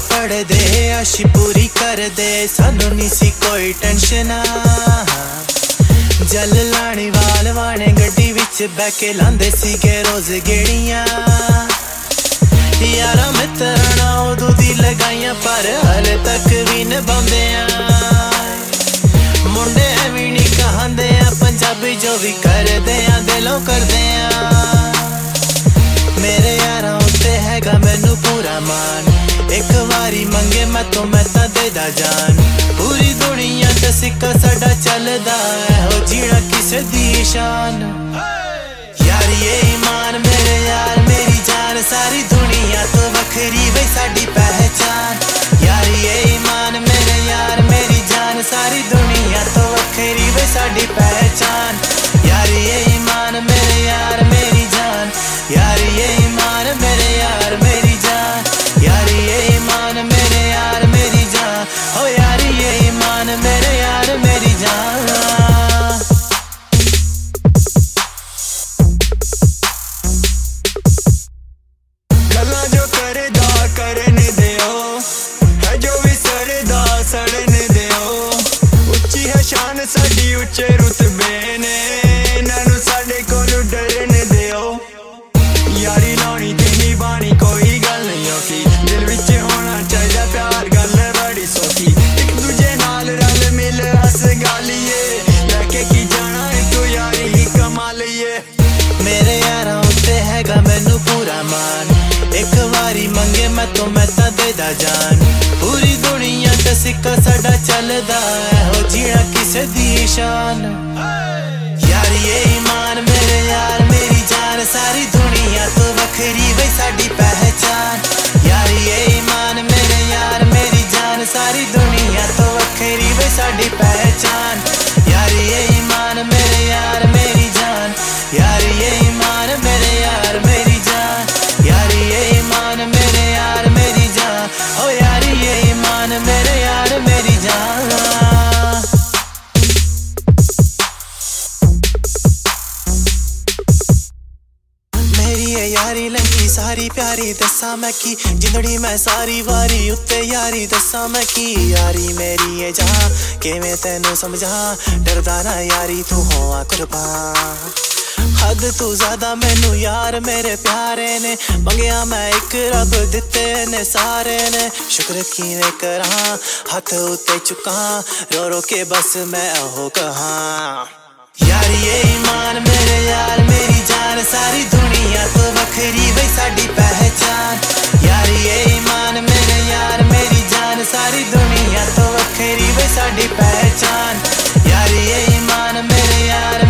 फड़ दे आशी पूरी कर दे सानू नी सी कोई टेंशन जल लानी वाल वाने गड्डी विच बैठ के लांदे सीगे रोज गेड़ियां यारा मित्रां उदों दी लगाइयां पर हले तक भी निभांदे मुंडे भी नहीं कहांदे पंजाबी जो भी करदे दिलों करदे मेरे यारां उत्ते हैगा मैनू पूरा मान एक वारी मंगे मैं तो देदा जान पूरी दुनिया ते सिक्का साडा चलदा हो जीना किसे दी शान यार ये ईमान मेरे यार मेरी जान सारी दुनिया तो वखरी वे साडी पहचान यार ये ईमान मेरे यार मेरी जान सारी दुनिया तो वखरी वे साडी पहचान यार ये ईमान मेरे यार मेरी जान यार ये ईमान मेरे यार मेरी जान यार ये ईमान मेरे यार मेरी जान ओ यार ये ईमान मेरे यार मेरी जान गल्लां जो करदा करने दियो है जो भी सड़दा सड़ने दियो उच्ची है शान साडी उच्चे रुतबे ने नानू साडे कोलों डरने दियो यारी लानी ते निभानी कोई गल नहीं औखी दिल विच होना चाहिदा प्यार गल बड़ी सौखी एक दूजे नाल रल मिल हस गालिए लैके की जाना है तू यारी ही कमा लईए मेरे यारां उत्ते हैगा मैनू पूरा मान एक वारी मंगे मैं तो देदा जान पूरी दुनिया ते सिक्का साडा चलदा हो जीना किसे दी शान यार ये ईमान मेरे यार मेरी जान सारी दुनिया तो वखरी वे साडी पहचान यार ये ईमान मेरे यार मेरी जान सारी दुनिया तो वखरी वे साडी पहचान यार ये ईमान मेरे यार मेरी जान यार ये ईमान मेरे यार मेरी जान यार ये ईमान मेरे यार मेरी जान ओ यार ये ईमान मेरे यार मेरी जान यारी लंगी सारी प्यारी दसा मैं की जिंदड़ी मैं सारी वारी उत्ते यारी दसा मैं की यारी मेरी है जहां किवें तैनू समझा डरदा ना यारी तू होआ कुर्बान हद तू ज्यादा मैनू यार मेरे प्यारे ने मंगया मैं एक रब दिते ने सारे ने शुक्र किवें करा हथ उत्ते चुका रो रो के बस मैं हो कहा यार ये ईमान मेरे यार मेरी जान सारी दुनिया तो वखरी वे साडी पहचान यार ये ईमान मेरे यार मेरी जान सारी दुनिया तो वखरी वे साडी पहचान यार ये ईमान मेरे यार